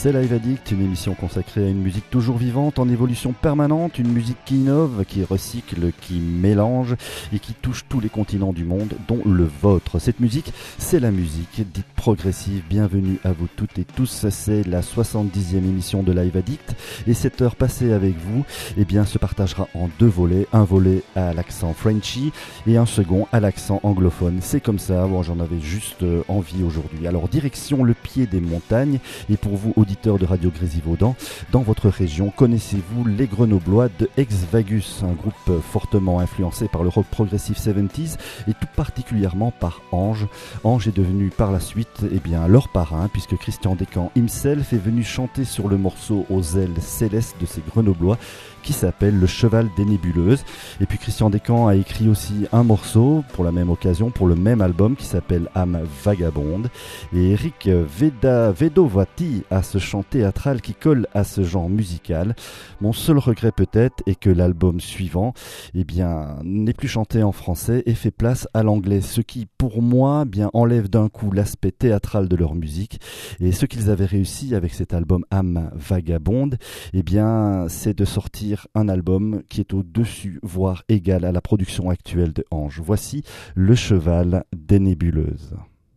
C'est Live Addict, une émission consacrée à une musique toujours vivante, en évolution permanente, une musique qui innove, qui recycle, qui mélange et qui touche tous les continents du monde, dont le vôtre. Cette musique, c'est la musique dite progressive. Bienvenue à vous toutes et tous, c'est la 70e émission de Live Addict et cette heure passée avec vous se partagera en deux volets, un volet à l'accent Frenchy et un second à l'accent anglophone. C'est comme ça, j'en avais juste envie aujourd'hui. Alors direction le pied des montagnes, et pour vous auditeurs de Radio Grésivaudan, dans votre région, connaissez-vous les Grenoblois de Ex-Vagus, un groupe fortement influencé par le rock progressif 70s et tout particulièrement par Ange. Ange est devenu par la suite leur parrain, puisque Christian Descamps himself est venu chanter sur le morceau aux ailes célestes de ces Grenoblois qui s'appelle Le Cheval des Nébuleuses. Et puis Christian Descamps a écrit aussi un morceau pour la même occasion, pour le même album, qui s'appelle Âme Vagabonde. Et Eric Vedovati a ce chant théâtral qui colle à ce genre musical. Mon seul regret peut-être est que l'album suivant n'est plus chanté en français et fait place à l'anglais, ce qui pour moi enlève d'un coup l'aspect théâtral de leur musique. Et ce qu'ils avaient réussi avec cet album Âme Vagabonde, c'est de sortir un album qui est au-dessus, voire égal à la production actuelle de Ange. Voici Le Cheval des Nébuleuses.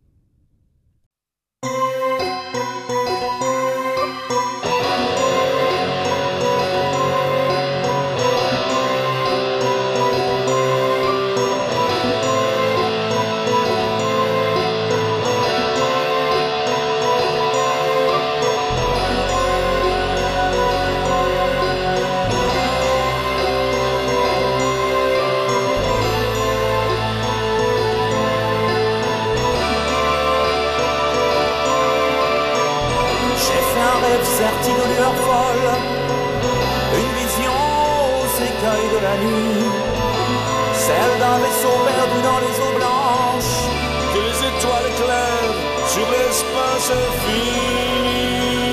Serti de lueur folle, une vision aux écailles de la nuit, celle d'un vaisseau perdu dans les eaux blanches, que les étoiles éclairent sur l'espace infini.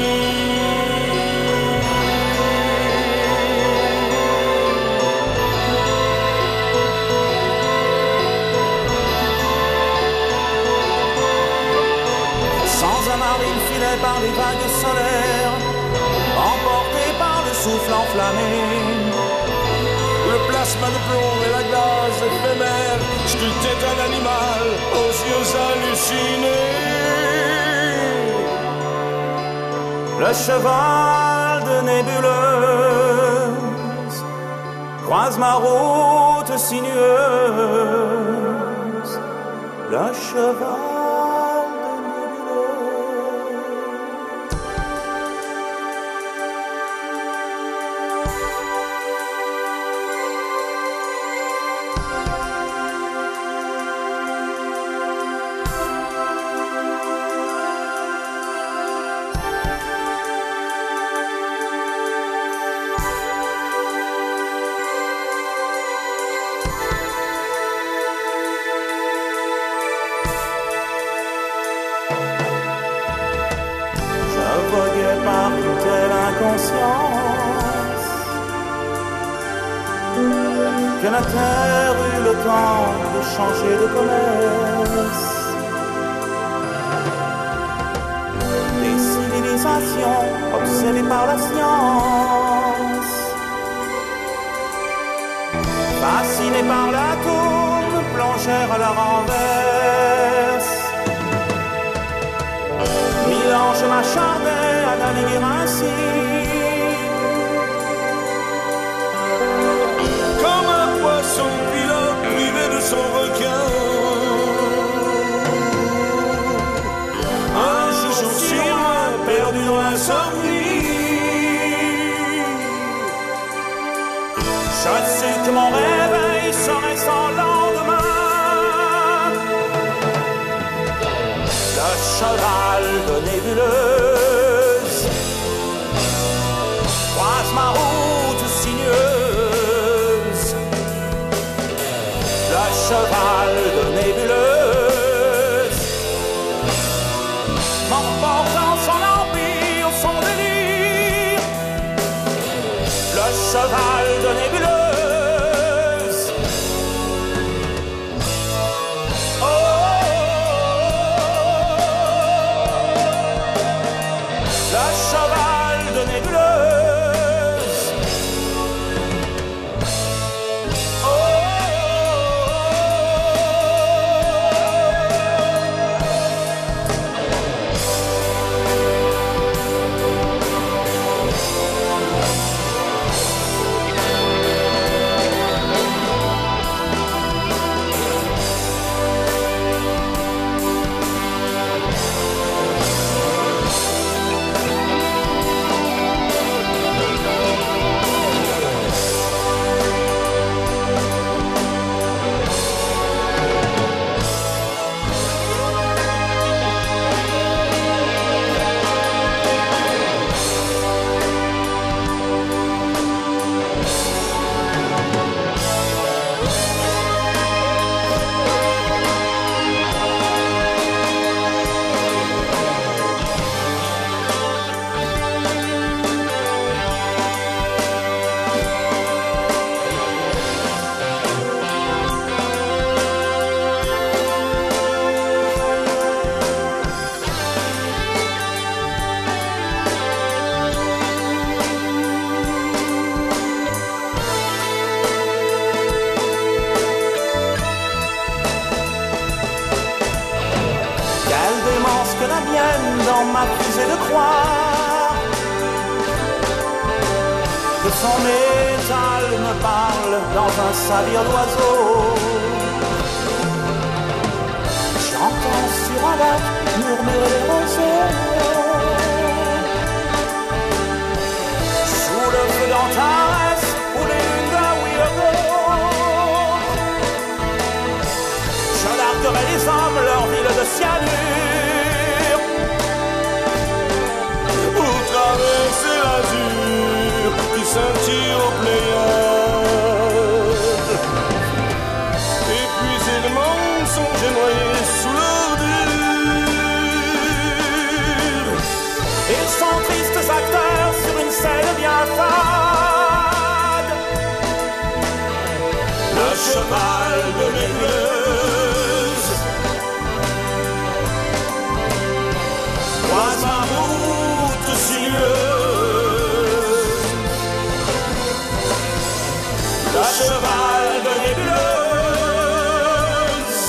Sans amarre, il filait par les vagues solaires, emporté par le souffle enflammé. Le plasma de plomb et la glace éphémère sculptaient un animal aux yeux hallucinés. Le cheval de nébuleuse croise ma route sinueuse. Le cheval que la terre eut le temps de changer de commerce. Des civilisations obsédées par la science, fascinées par l'atome, plongèrent à la renverse. Mille anges m'acharnaient à naviguer ainsi, comme un poisson pilote privé de son requin. Un jour si loin, perdu dans l'insomnie, je sais que mon réveil serait sans lendemain. Le cheval de nébuleuse croise ma route sinueuse. Le cheval de nébuleuse m'emporte dans son empire, son délire. Le cheval de nébuleuse, oh, le cheval la mienne dans ma fusée de croire que son métal me parle dans un sabir d'oiseau. J'entends sur un lac murmurer les roseaux. Sous le feu d'Antares ou les lunes de la Weirdo, je larguerai les hommes leur ville de cyanure pour traverser l'azur qui scintille au Pléiades. Épuisé de mensonges et noyé sous l'ordure, ils sont tristes acteurs sur une scène bien fade. le cheval de l'éleuse croise ma route sinueuse. Le cheval de nébuleuse.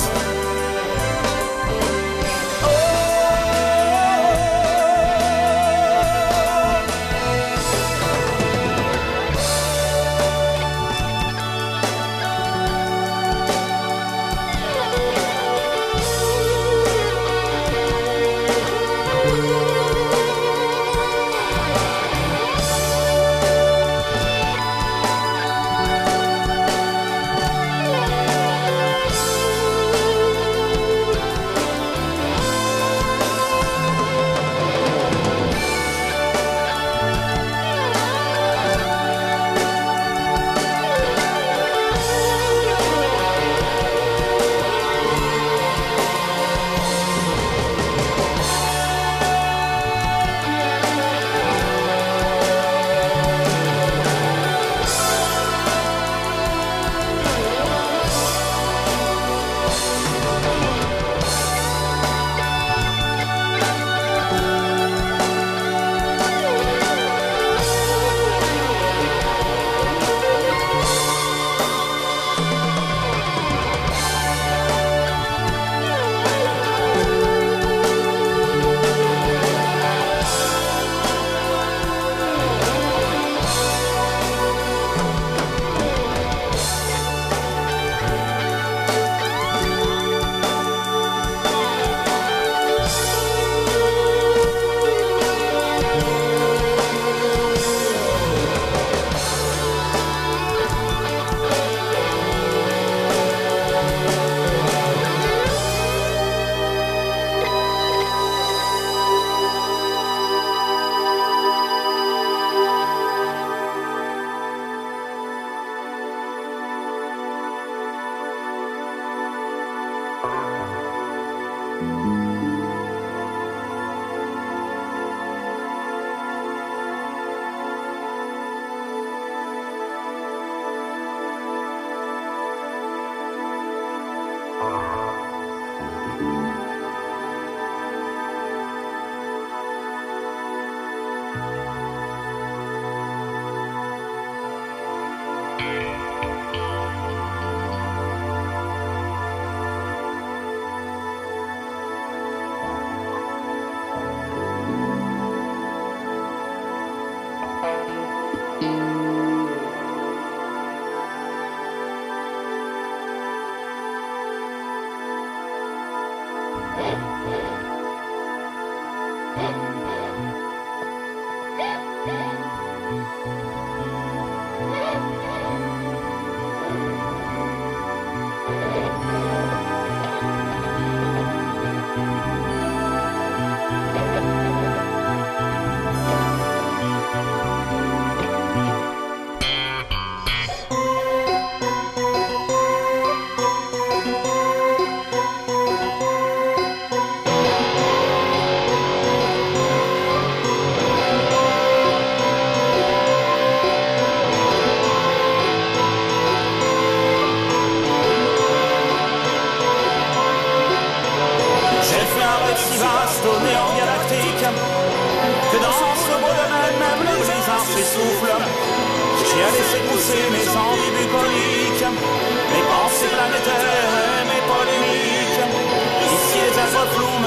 J'ai laissé pousser mes envies bucoliques, mes pensées planétaires et mes polémiques. Ici les êtres flous me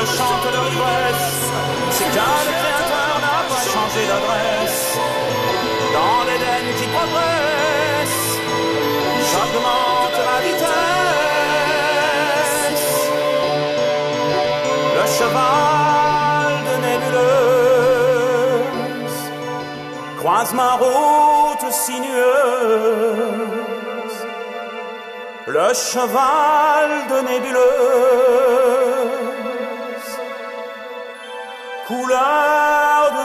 chante leur ivresse, c'est qu'un le créateur n'a pas changé d'adresse. Dans l'Éden qui progresse, j'augmente la vitesse. Le cheval de nébuleuse croise ma route sinueuse. Le cheval de nébuleuse, couleur de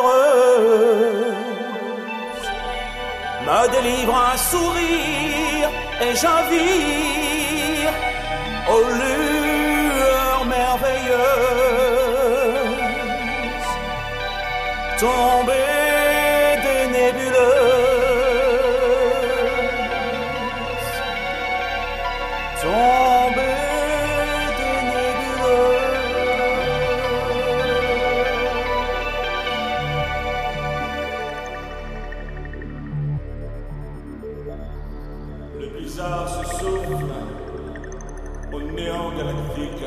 tubéreuse, me délivre un sourire et j'invire aux lueurs merveilleuses, tombées des nébuleuses, tombées des nébuleuses. Le blizzard se souffle au néant galactique.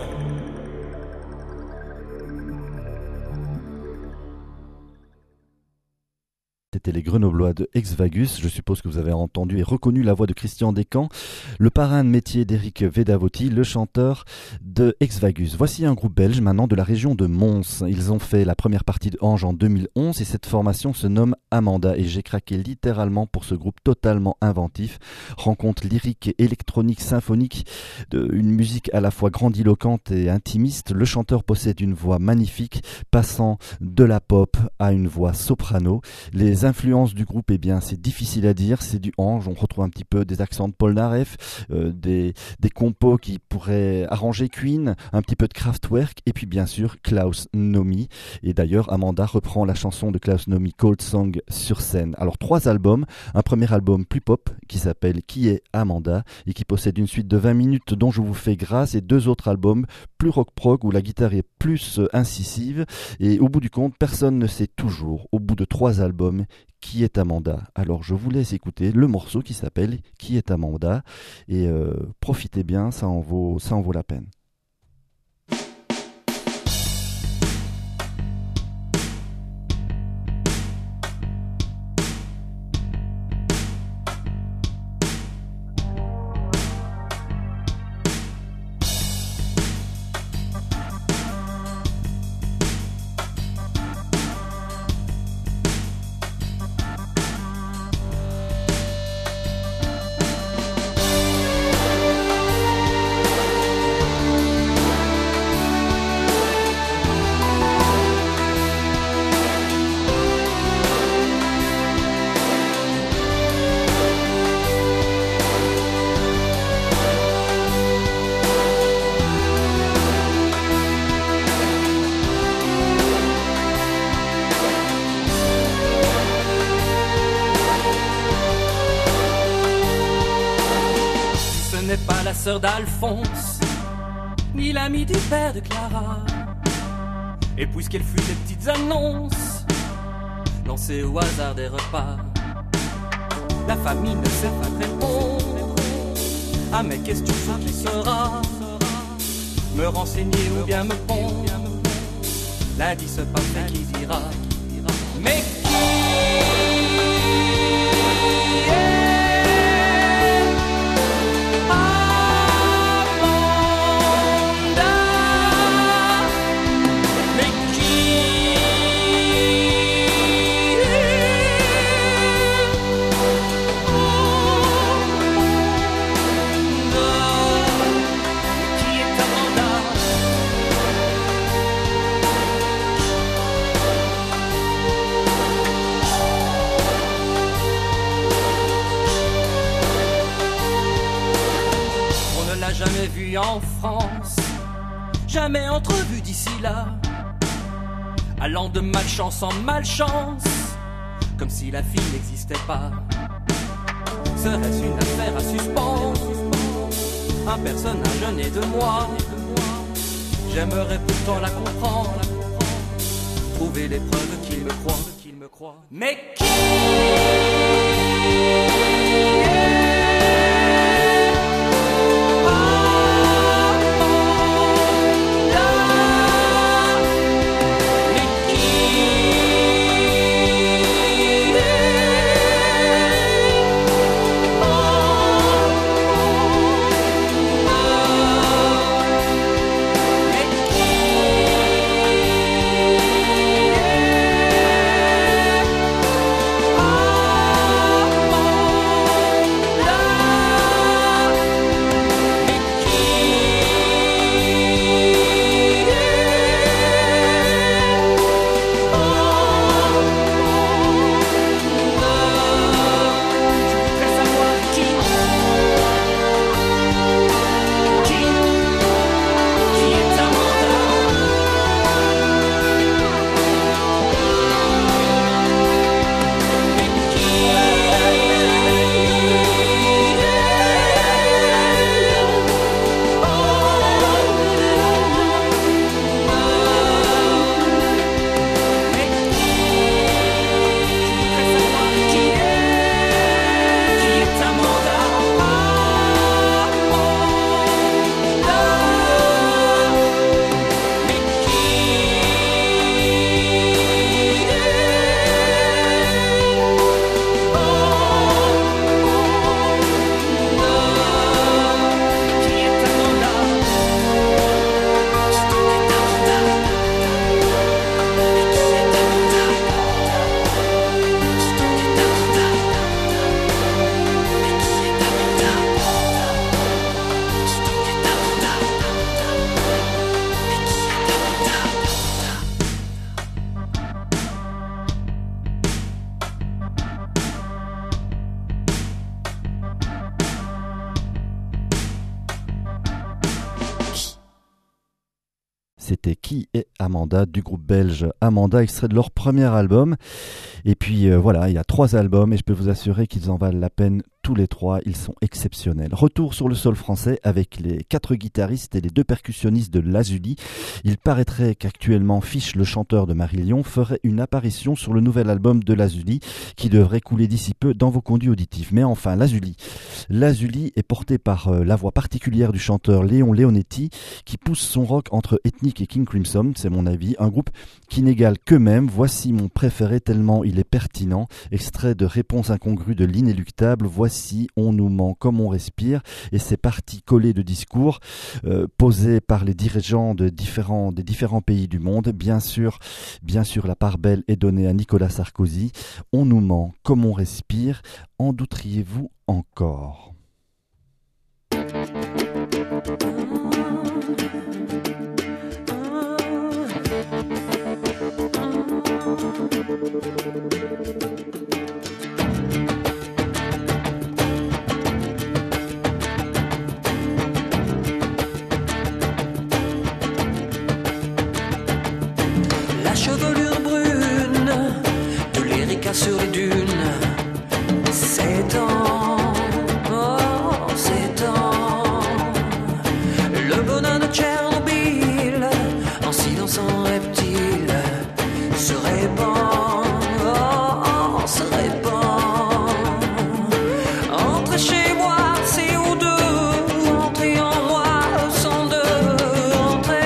C'était les Grenoblois de Exvagus. Je suppose que vous avez entendu et reconnu la voix de Christian Descamps, le parrain de métier d'Éric Vedavotti, le chanteur de Exvagus. Voici un groupe belge maintenant de la région de Mons. Ils ont fait la première partie de Ange en 2011 et cette formation se nomme Amanda. Et j'ai craqué littéralement pour ce groupe totalement inventif. Rencontre lyrique et électronique symphonique, une musique à la fois grandiloquente et intimiste. Le chanteur possède une voix magnifique, passant de la pop à une voix soprano. Les influences du groupe, eh bien, c'est difficile à dire, c'est du Ange, on retrouve un petit peu des accents de Paul Naref, des compos qui pourraient arranger Queen, un petit peu de Kraftwerk, et puis bien sûr Klaus Nomi. Et d'ailleurs, Amanda reprend la chanson de Klaus Nomi, Cold Song, sur scène. Alors 3 albums, un premier album plus pop qui s'appelle Qui est Amanda et qui possède une suite de 20 minutes dont je vous fais grâce, et 2 autres albums plus rock-prog où la guitare est plus incisive, et au bout du compte, personne ne sait toujours, au bout de 3 albums, qui est Amanda. Alors je vous laisse écouter le morceau qui s'appelle Qui est Amanda, et profitez bien, ça en vaut la peine. La sœur d'Alphonse, ni l'ami du père de Clara. Et puisqu'elle fut des petites annonces lancées au hasard des repas, la famille ne sait pas répondre à mes questions sur qui sera, me renseigner ou bien me pondre l'indice parfait qui dira. Mais qui jamais vu en France, jamais entrevu d'ici là, allant de malchance en malchance, comme si la fille n'existait pas. Serait-ce une affaire à suspendre, un personnage né de moi? J'aimerais pourtant la comprendre, trouver les preuves qu'il me croit. Mais qui C'était Qui est Amanda du groupe belge Amanda, extrait de leur premier album. Et puis voilà, il y a 3 albums et je peux vous assurer qu'ils en valent la peine tous les 3, ils sont exceptionnels. Retour sur le sol français avec les 4 guitaristes et les 2 percussionnistes de Lazuli. Il paraîtrait qu'actuellement Fish, le chanteur de Marillion, ferait une apparition sur le nouvel album de Lazuli qui devrait couler d'ici peu dans vos conduits auditifs. Mais enfin, Lazuli est porté par la voix particulière du chanteur Léon Leonetti qui pousse son rock entre Ethnic et King Crimson, c'est mon avis, un groupe qui n'égale qu'eux-mêmes. Voici mon préféré tellement il est pertinent, extrait de Réponse incongrue de l'Inéluctable. Voici On nous ment comme on respire, et ces parties collées de discours posées par les dirigeants des différents pays du monde. Bien sûr, la part belle est donnée à Nicolas Sarkozy. On nous ment comme on respire, en douteriez-vous encore ? Chevelure brune de l'Erika sur les dunes, c'est temps, oh c'est temps. Le bonhomme de Tchernobyl, en silence en reptile, se répand, oh se répand. Entrez chez moi, CO2, entrez en moi, sans deux, entrez.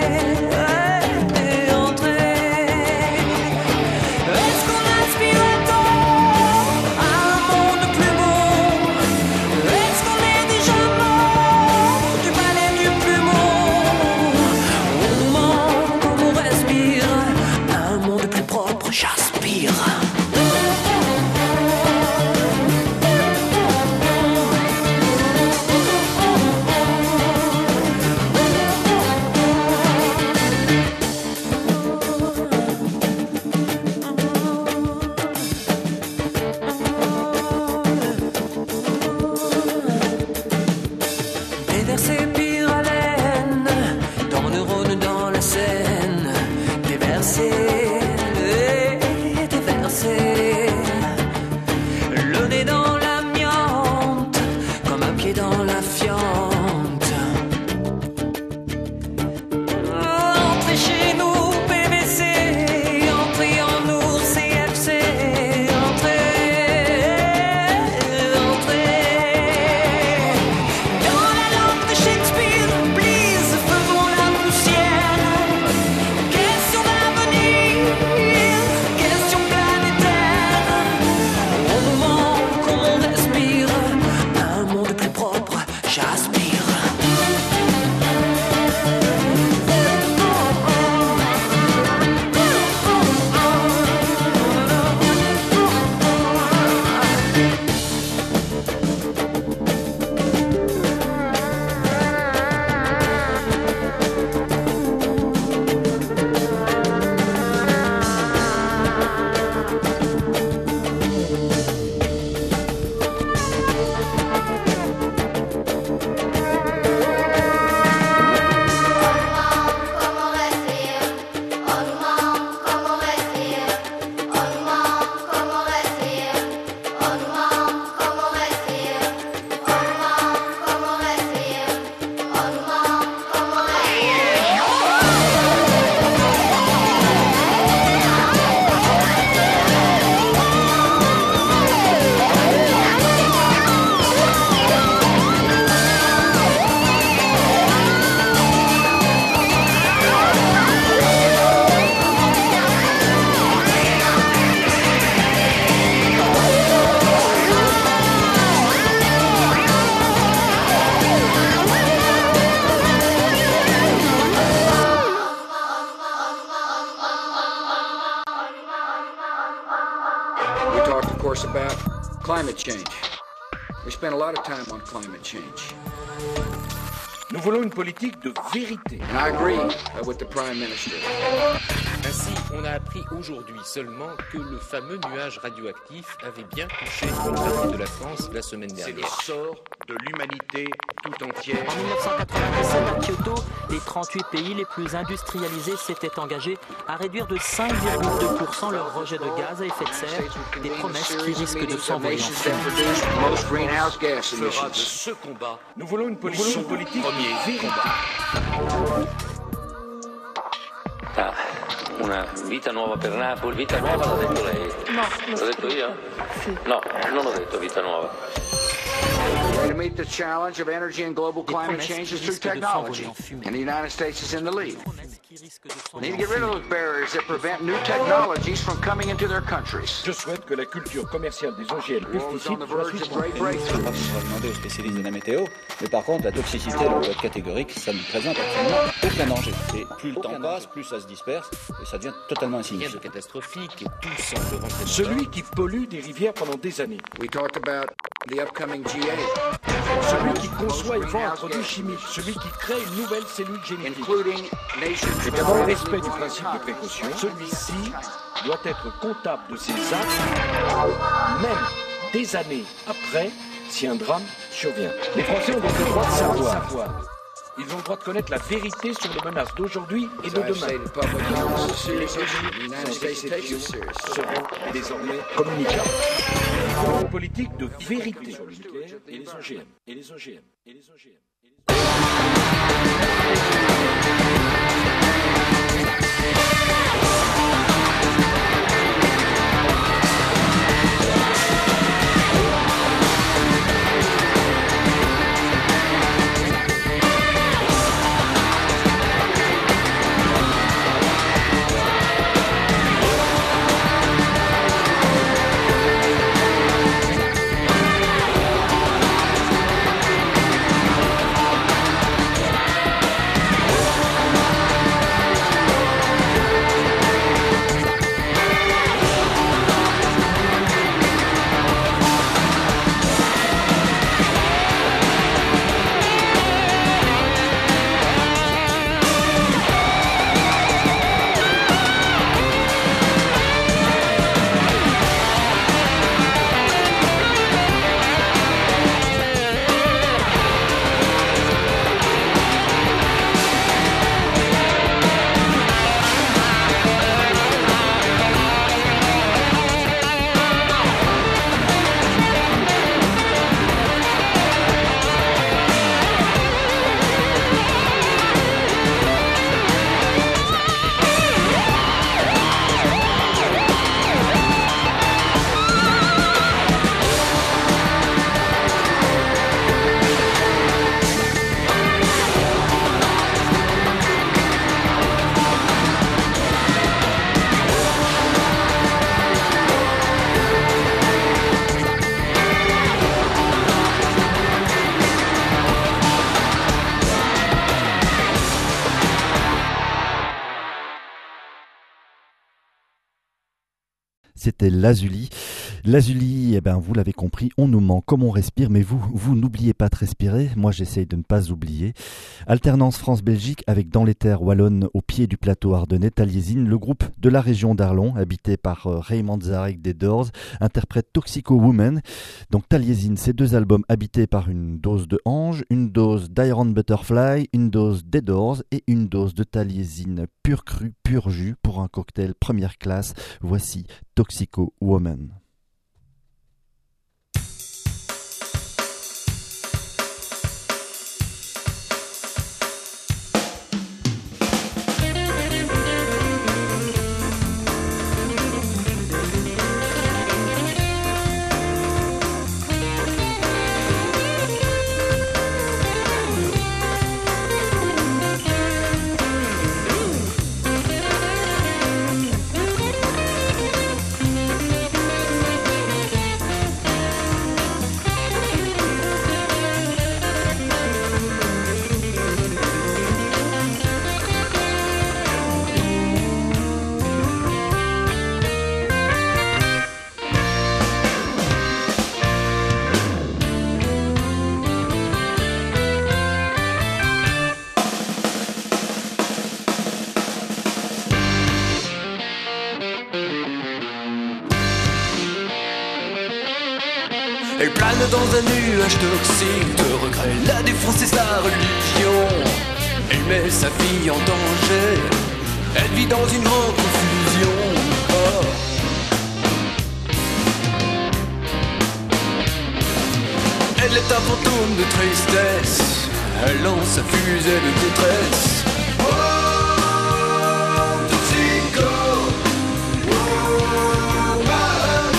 course, about climate change. We spent a lot of time on climate change. Nous voulons une politique de vérité. And I agree with the Prime Minister. Ainsi, on a appris appris aujourd'hui seulement que le fameux nuage radioactif avait bien touché une partie de la France la semaine dernière. C'est le sort de l'humanité tout entière. En 1997, à Kyoto, les 38 pays les plus industrialisés s'étaient engagés à réduire de 5,2% leur rejet de gaz à effet de serre, des promesses qui risquent de s'envoyer en fumée. Fera de ce combat, nous voulons une politique premier combat. Una vita nuova per Napoli, vita nuova l'ha detto lei? No. L'ho detto io? Sì. No, non l'ho detto vita nuova. The way to meet the challenge of energy and global climate change is through technology, and the United States is in the lead. We need to get rid of those barriers that prevent new technologies from coming into their countries. Je souhaite que la culture commerciale des OGM pesticides soit suivie. On va demander aux spécialistes de la météo, mais par contre la toxicité doit être catégorique, ça ne présente absolument aucun danger. Et plus le temps passe, plus ça se disperse et ça devient totalement insignifiant. Rien de catastrophique et tout semble rentrer. Celui qui pollue des rivières pendant des années. We talked about the upcoming G8. Celui qui conçoit et vend un produit chimique. Celui qui crée une nouvelle cellule génétique. Including nations. Et bien dans le respect du principe de précaution, celui-ci doit être comptable de ses actes, même des années après, si un drame survient. Les Français ont donc le droit de savoir. Ils ont le droit de connaître la vérité sur les menaces d'aujourd'hui et de demain. Les exceptions seront désormais communicables. Une politique de vérité sur le nucléaire et les OGM. Et les OGM. Et les OGM. C'était Lazuli. Lazuli, eh ben, vous l'avez compris, on nous ment comme on respire, mais vous n'oubliez pas de respirer. Moi, j'essaye de ne pas oublier. Alternance France-Belgique avec dans les terres wallonnes au pied du plateau ardennais, Taliesin, le groupe de la région d'Arlon, habité par Raymond Zarek des Doors, interprète Toxico Woman. Donc Taliesin, c'est 2 albums habités par une dose de Ange, une dose d'Iron Butterfly, une dose des Doors et une dose de Taliesin pur cru, pur jus pour un cocktail première classe. Voici Toxico Woman. Thank you. Plane dans un nuage toxique de regret, la défense est sa religion. Elle met sa vie en danger, elle vit dans une grande confusion. Oh. Elle est un fantôme de tristesse, elle lance sa fusée de détresse. Oh, Toxico, woman.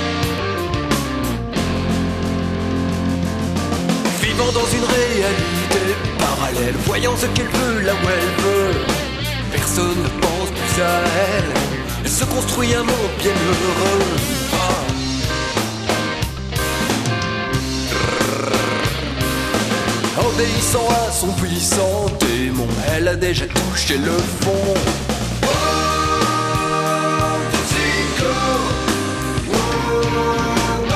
Vivant dans une réalité parallèle, voyant ce qu'elle veut là où elle veut. Personne ne pense plus à elle, elle se construit un monde bien heureux. Oh. Obéissant à son puissant démon, elle a déjà touché le fond. Oh, Toxico, woman.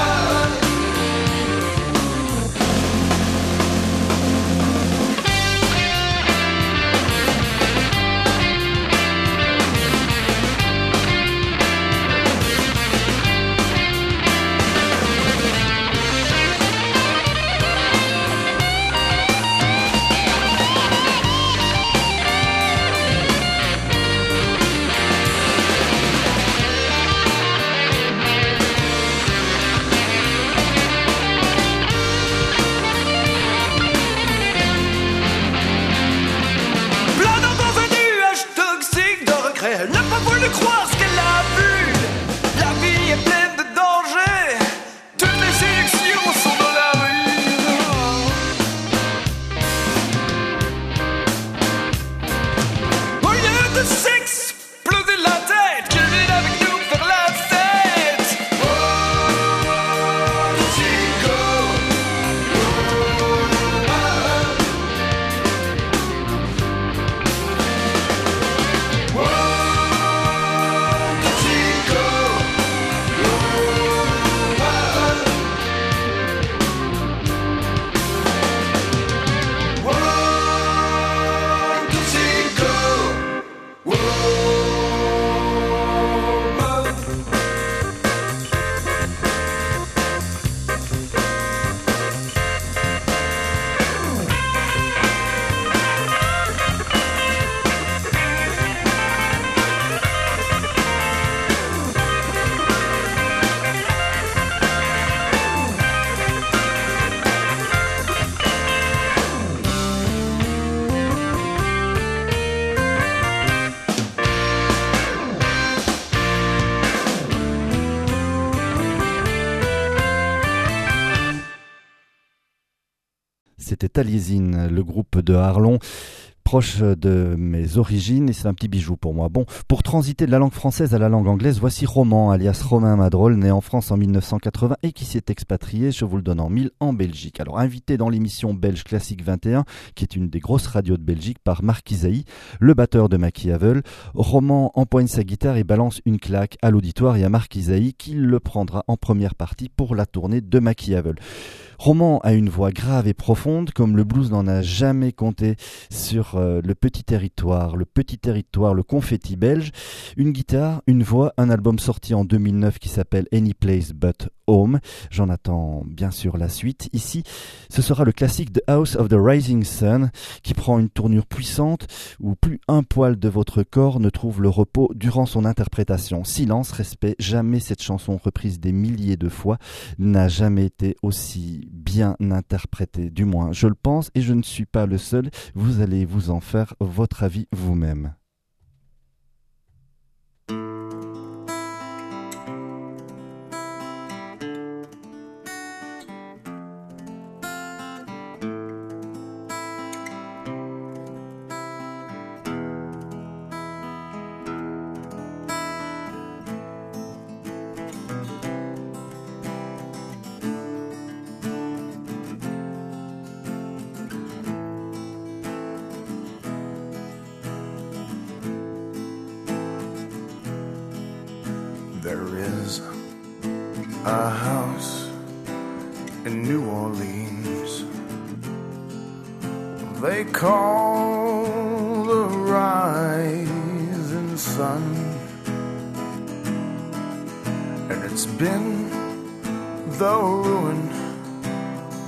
Elle n'a pas voulu croire ce qu'elle a vu. La vie est pleine de dangers, toutes les sélections sont dans la rue. Au lieu de s'exploser la tête, qu'elle vienne avec nous faire la fête. Oh, Toxico, C'était Taliesin, le groupe de Arlon, proche de mes origines, et c'est un petit bijou pour moi. Bon, pour transiter de la langue française à la langue anglaise, voici Roman, alias Romain Madrol, né en France en 1980 et qui s'est expatrié, je vous le donne en mille, en Belgique. Alors, invité dans l'émission belge Classique 21, qui est une des grosses radios de Belgique, par Marc Isaïe, le batteur de Machiavel, Roman empoigne sa guitare et balance une claque à l'auditoire et à Marc Isaïe, qui le prendra en première partie pour la tournée de Machiavel. Roman a une voix grave et profonde, comme le blues n'en a jamais compté sur le petit territoire, le confetti belge. Une guitare, une voix, un album sorti en 2009 qui s'appelle Any Place But Home. J'en attends bien sûr la suite. Ici, ce sera le classique The House of the Rising Sun, qui prend une tournure puissante où plus un poil de votre corps ne trouve le repos durant son interprétation. Silence, respect, jamais cette chanson reprise des milliers de fois n'a jamais été aussi bien interprétée. Du moins, je le pense et je ne suis pas le seul. Vous allez vous en faire votre avis vous-même. There is a house in New Orleans they call the rising sun, and it's been the ruin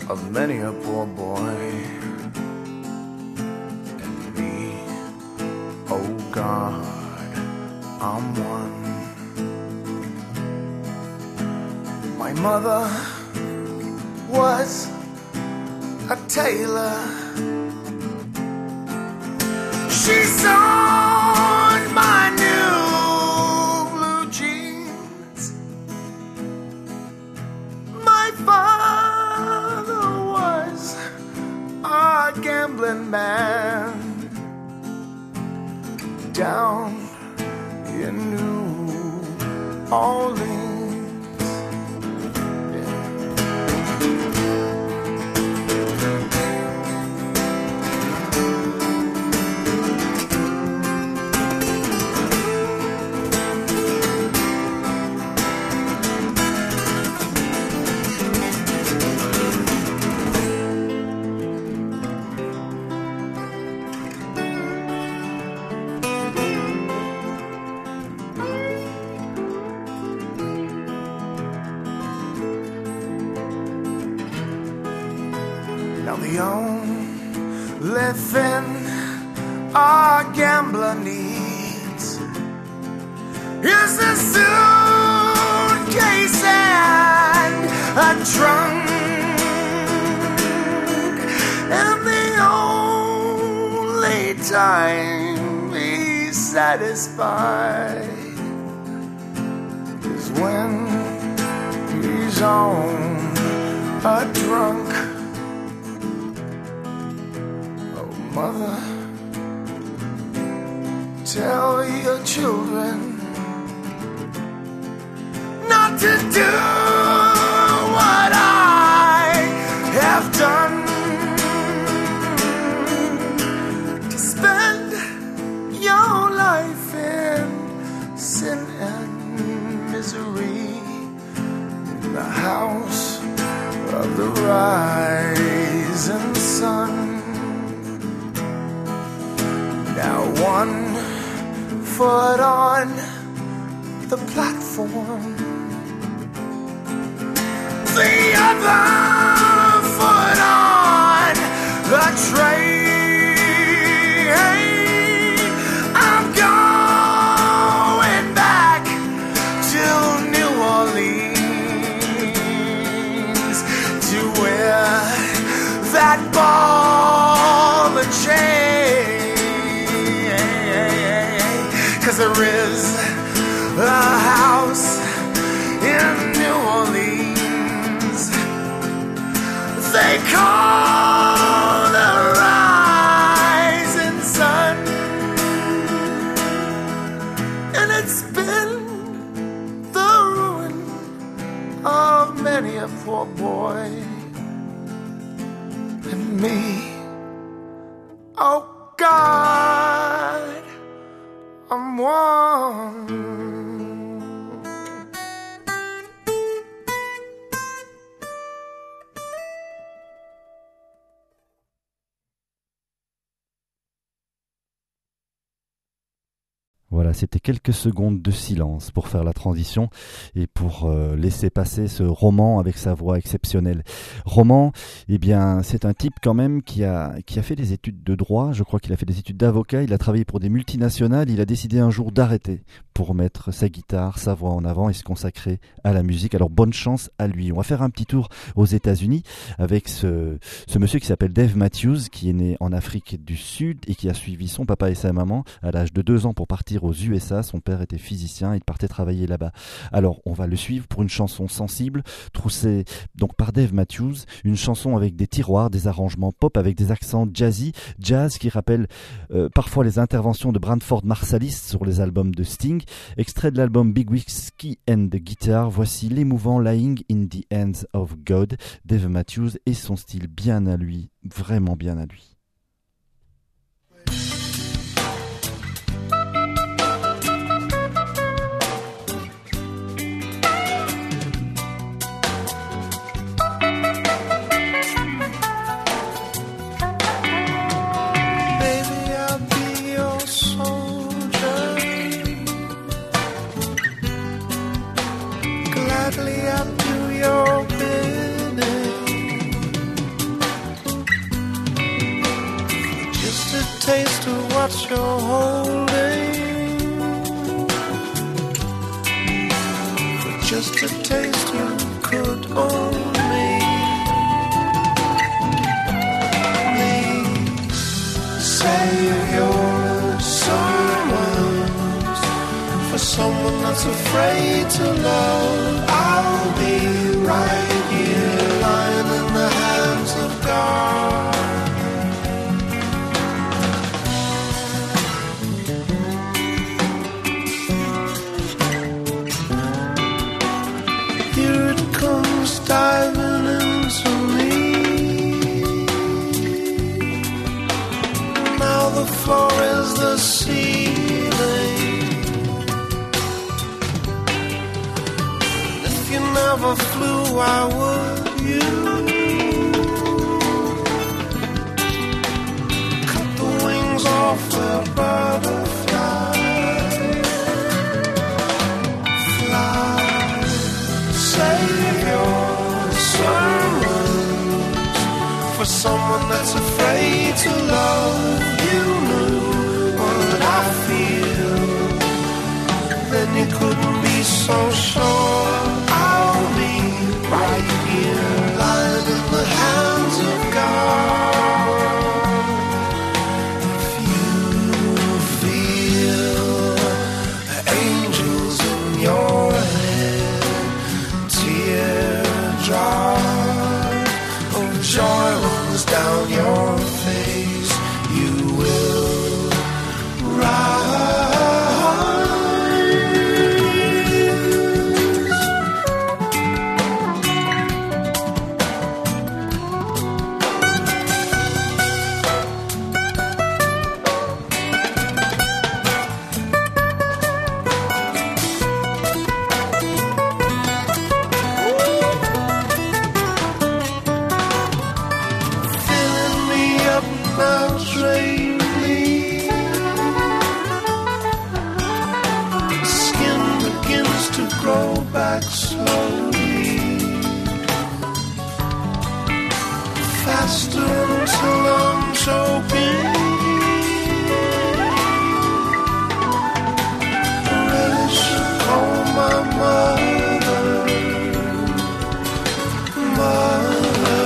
of many a poor boy. And me, oh God, I'm one. My mother was a tailor. She sewed my new blue jeans. My father was a gambling man down in New Orleans. The only thing a gambler needs is a suitcase and a trunk, and the only time he's satisfied is when he's on a drunk. Mother, tell your children not to do what I have done, to spend your life in sin and misery in the house of the rising sun. Now 1 foot on the platform, the other foot on the train. I'm going back to New Orleans to wear that ball and chain. 'Cause there is a house in New Orleans they call the rising sun, and it's been the ruin of many a poor boy and me. Oh God, I'm one. Voilà, c'était quelques secondes de silence pour faire la transition et pour laisser passer ce Roman avec sa voix exceptionnelle. Roman, eh bien, c'est un type quand même qui a fait des études de droit, je crois qu'il a fait des études d'avocat, il a travaillé pour des multinationales, il a décidé un jour d'arrêter pour mettre sa guitare, sa voix en avant et se consacrer à la musique. Alors bonne chance à lui. On va faire un petit tour aux États-Unis avec ce monsieur qui s'appelle Dave Matthews, qui est né en Afrique du Sud et qui a suivi son papa et sa maman à l'âge de 2 ans pour partir aux USA. Son père était physicien, il partait travailler là-bas. Alors on va le suivre pour une chanson sensible, troussée donc par Dave Matthews, une chanson avec des tiroirs, des arrangements pop avec des accents jazzy, jazz qui rappelle parfois les interventions de Branford Marsalis sur les albums de Sting. Extrait de l'album Big Whiskey and the Guitar, voici l'émouvant Lying in the Hands of God. Dave Matthews et son style bien à lui, vraiment bien à lui. Gladly I'll do your bidding. taste of what you're holding. For just a taste you could own me. Please save your sermons for someone that's afraid to love. I'll be right here, lying in the hands of God. Here it comes diving into me. Now the floor is the ceiling. If you never flew, why would you? Cut the wings off a butterfly. Fly, save your sermons for someone that's afraid to love. You knew what I feel, then you couldn't be so sure. I'll be right here, lying in the hands of God. If you feel angels in your head, teardrop of joy runs down your face, you will rise. Filling me up now, drain me. Skin begins to grow back slowly, faster until I'm choking. Really should call my mother. Mother,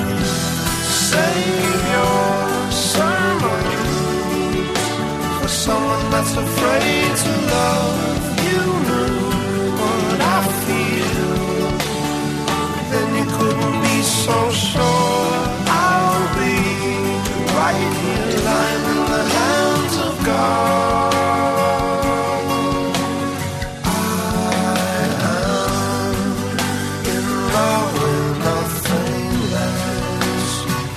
save your sermons for someone that's afraid to love. You knew what I feel, then you couldn't be so sure. I'll be right here, lying in the hands of God. I am in love with nothing less.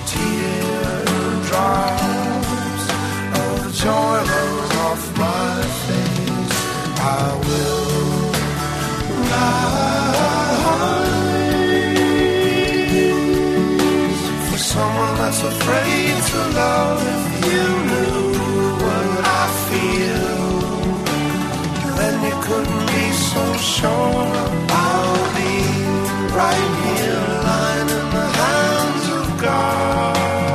Teardrops of joy runs off my face. I will rise for someone that's afraid to love. If you knew what I feel, then you couldn't be so sure. I'll be right here, lying in the hands of God.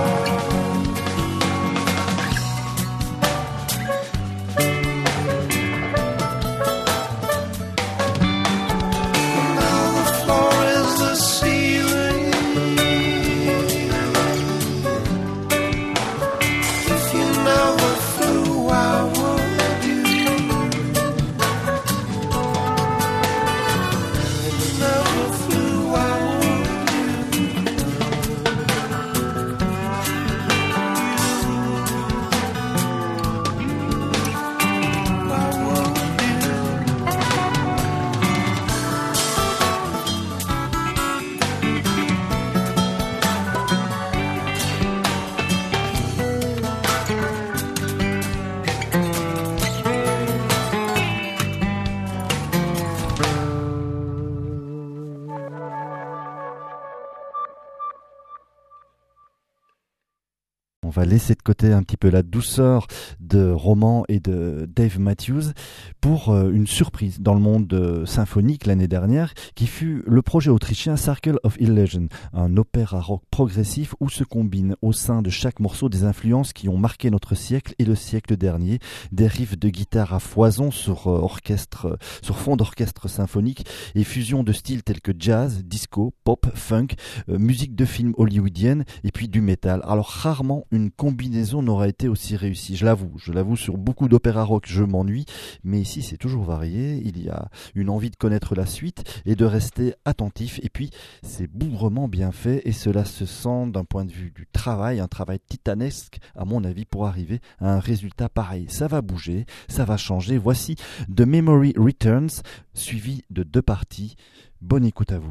Now the floor is the ceiling. If you On va laisser de côté un petit peu la douceur de Roman et de Dave Matthews pour une surprise dans le monde symphonique l'année dernière, qui fut le projet autrichien Circle of Illusion, un opéra rock progressif où se combinent au sein de chaque morceau des influences qui ont marqué notre siècle et le siècle dernier, des riffs de guitare à foison sur fond d'orchestre symphonique et fusion de styles tels que jazz, disco, pop, funk, musique de film hollywoodienne et puis du métal. Alors rarement une combinaison n'aura été aussi réussie, je l'avoue, sur beaucoup d'opéra rock je m'ennuie, mais ici c'est toujours varié, il y a une envie de connaître la suite et de rester attentif, et puis c'est bougrement bien fait et cela se sent d'un point de vue du travail, un travail titanesque à mon avis pour arriver à un résultat pareil. Ça va bouger, ça va changer, voici The Memory Returns, suivi de 2 parties. Bonne écoute à vous.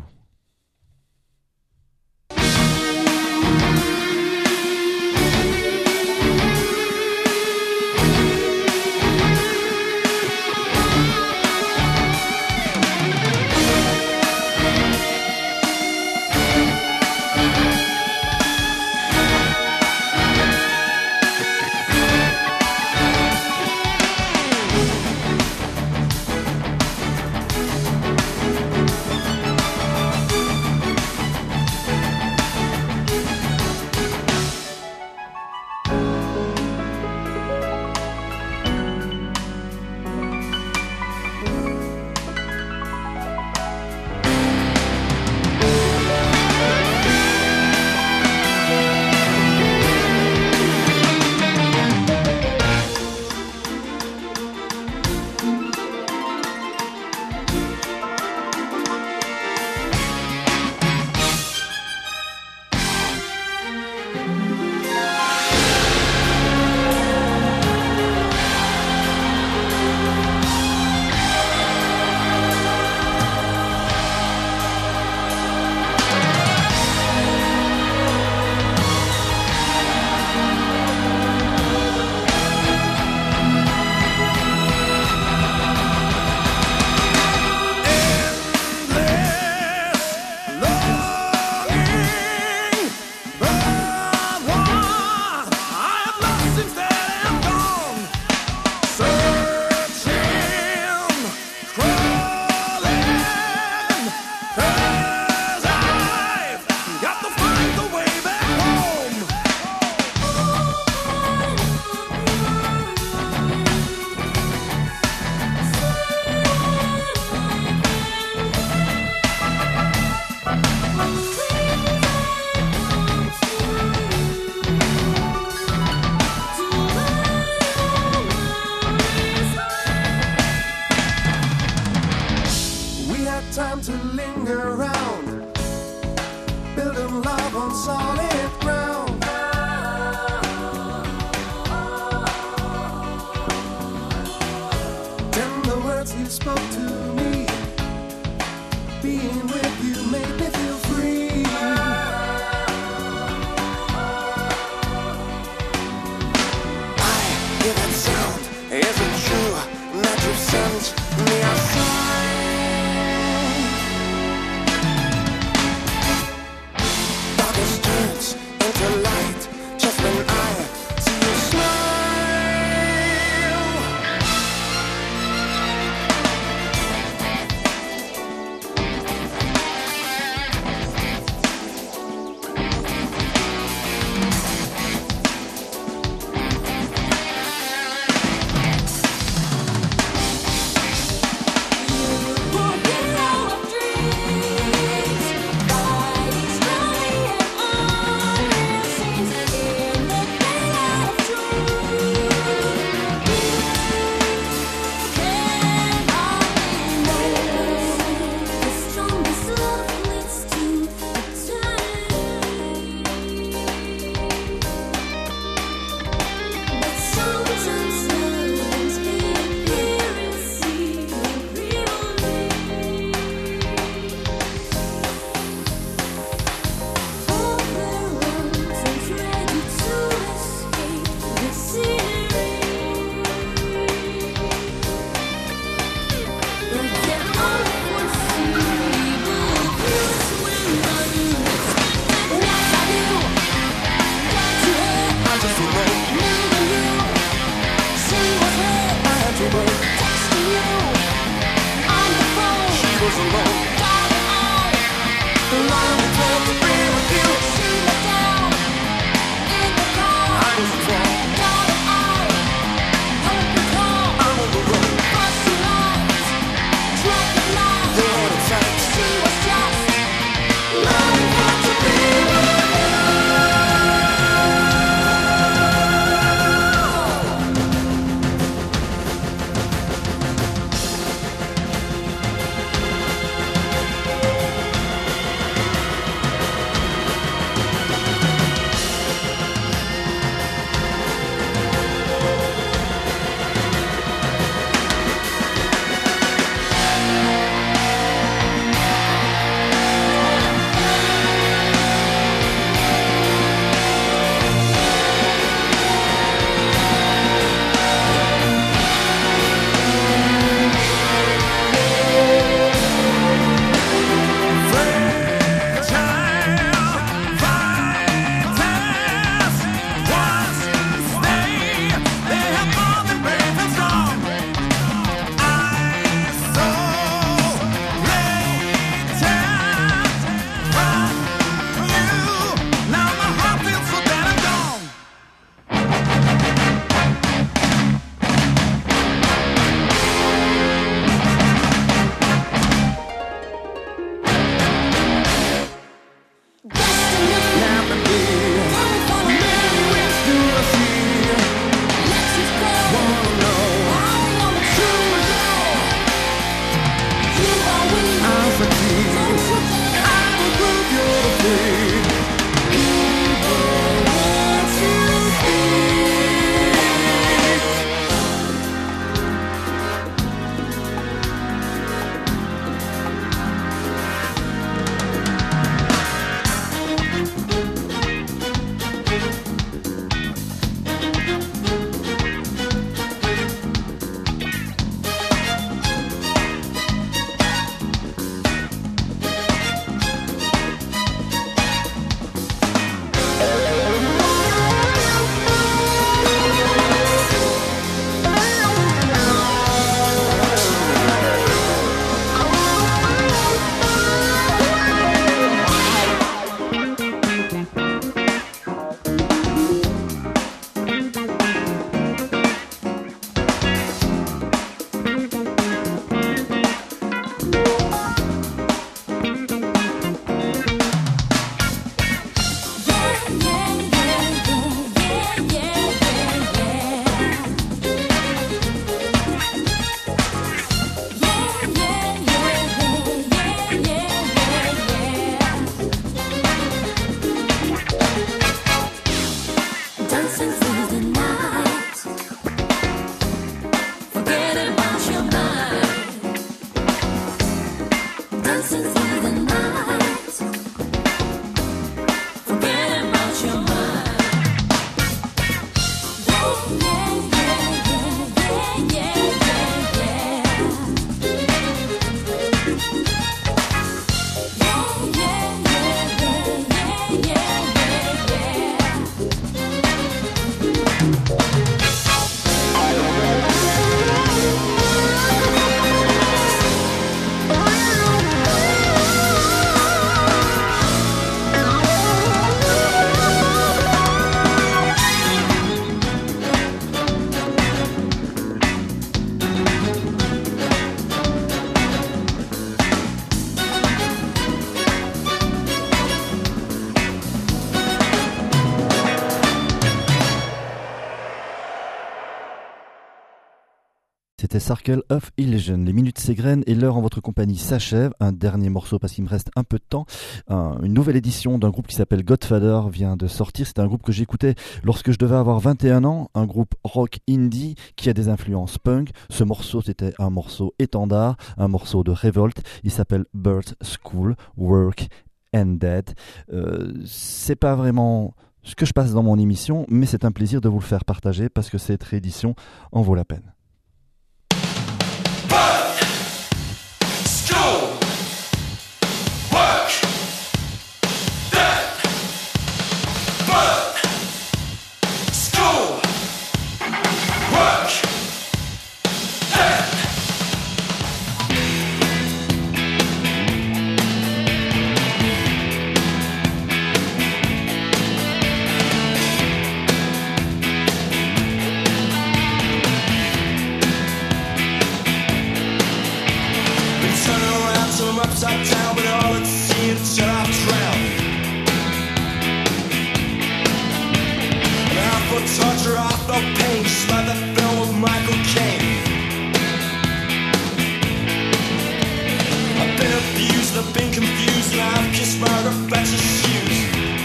C'était Circle of Illusion. Les minutes s'égrènent et l'heure en votre compagnie s'achève. Un dernier morceau parce qu'il me reste un peu de temps. Une nouvelle édition d'un groupe qui s'appelle Godfather vient de sortir. C'était un groupe que j'écoutais lorsque je devais avoir 21 ans. Un groupe rock indie qui a des influences punk. Ce morceau, c'était un morceau étendard, un morceau de révolte. Il s'appelle Bird School, Work and Dead. C'est pas vraiment ce que je passe dans mon émission, mais c'est un plaisir de vous le faire partager parce que cette réédition en vaut la peine. Upside down, but all it seems till I've drowned. And I felt torture, I felt pain, just like that film with Michael Caine. I've been abused, I've been confused, and I've kissed my reflection's shoes.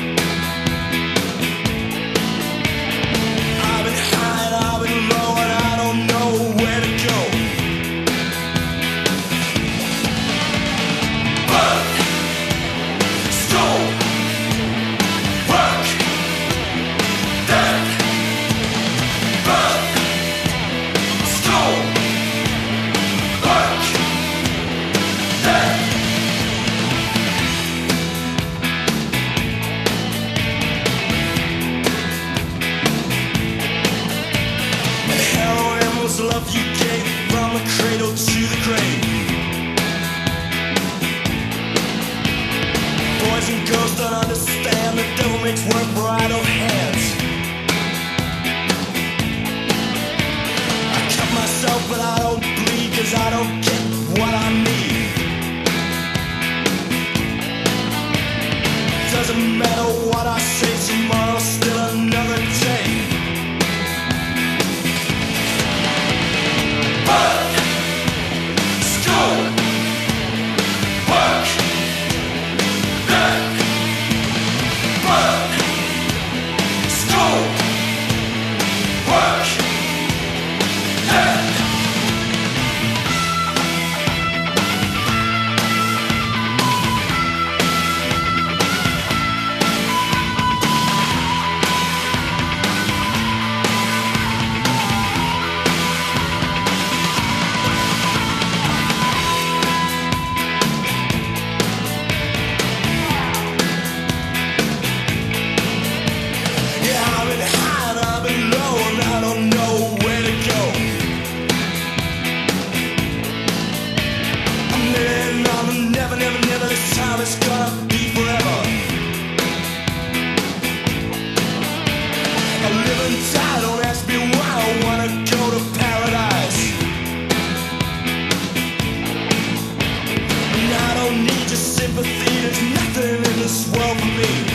I've been high and I've been low, and I don't know where to go. Love you gave from the cradle to the grave. Boys and girls don't understand the devil makes work for idle hands. I cut myself but I don't bleed, cause I don't get what I need. Doesn't matter what I say, tomorrow's still another day. School, work, dead. School, work, dead. It's gonna be forever. I live and die, don't ask me why I wanna go to paradise. And I don't need your sympathy, there's nothing in this world for me.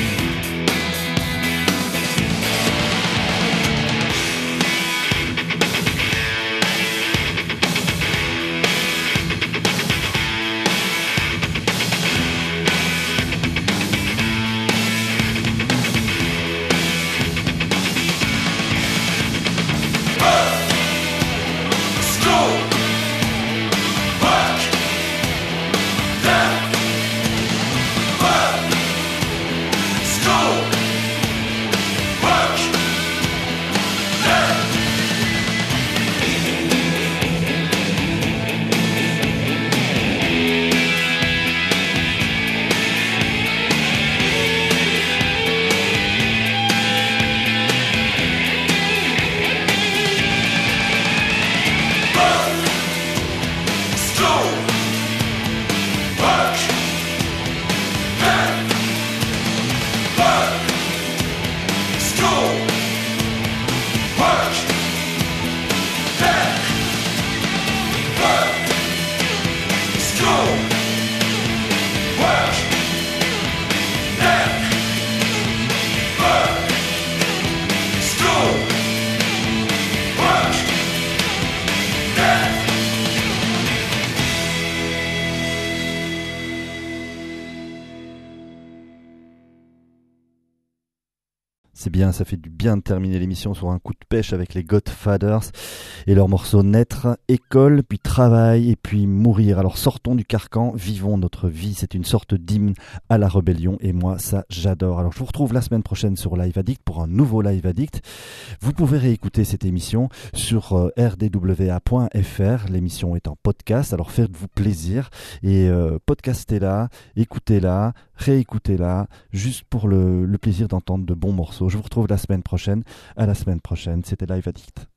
bien, ça fait du bien de terminer l'émission sur un coup de pêche avec les Godfathers et leur morceau Naître, école, puis travail et puis mourir. Alors sortons du carcan, vivons notre vie, c'est une sorte d'hymne à la rébellion et moi ça j'adore. Alors je vous retrouve la semaine prochaine sur Live Addict pour un nouveau Live Addict. Vous pouvez réécouter cette émission sur rdwa.fr, l'émission est en podcast, alors faites-vous plaisir et podcastez-la, écoutez-la, réécoutez-la, juste pour le plaisir d'entendre de bons morceaux. Je vous retrouve la semaine prochaine. À la semaine prochaine, c'était Live Addict.